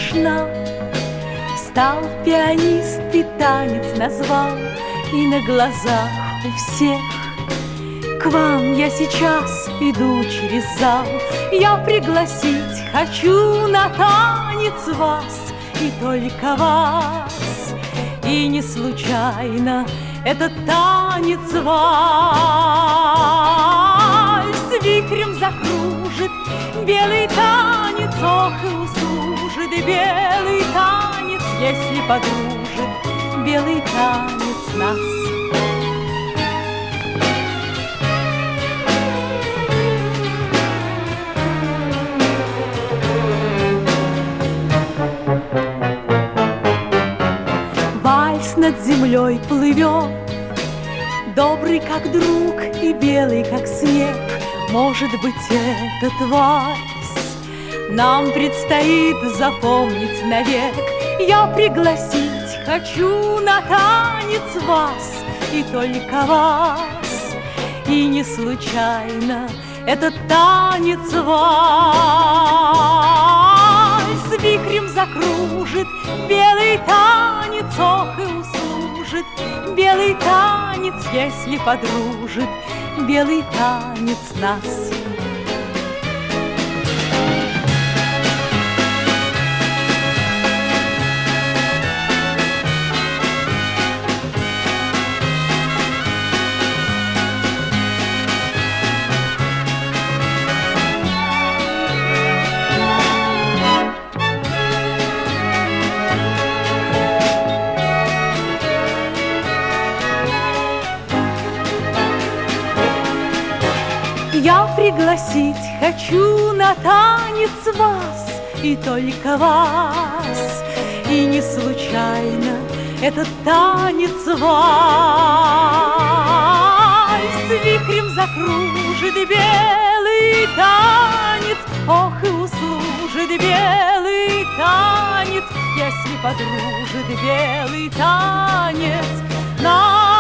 смешна. Встал пианист и танец назвал, и на глазах у всех. К вам я сейчас иду через зал, я пригласить хочу на танец вас, и только вас. И не случайно этот танец вальс вихрем закружит, белый танец, ох, и услужит белый танец, если подружит белый танец нас. Вальс над землей плывет, добрый как друг и белый как снег. Может быть, этот вальс нам предстоит запомнить навек. Я пригласить хочу на танец вас, и только вас. И не случайно этот танец вальс вихрем закружит, белый танец, ох, и услужит белый танец, если подружит белый танец нас. Я пригласить хочу на танец вас, и только вас. И не случайно этот танец вальс вихрем закружит белый танец, ох, и услужит белый танец, если подружит белый танец.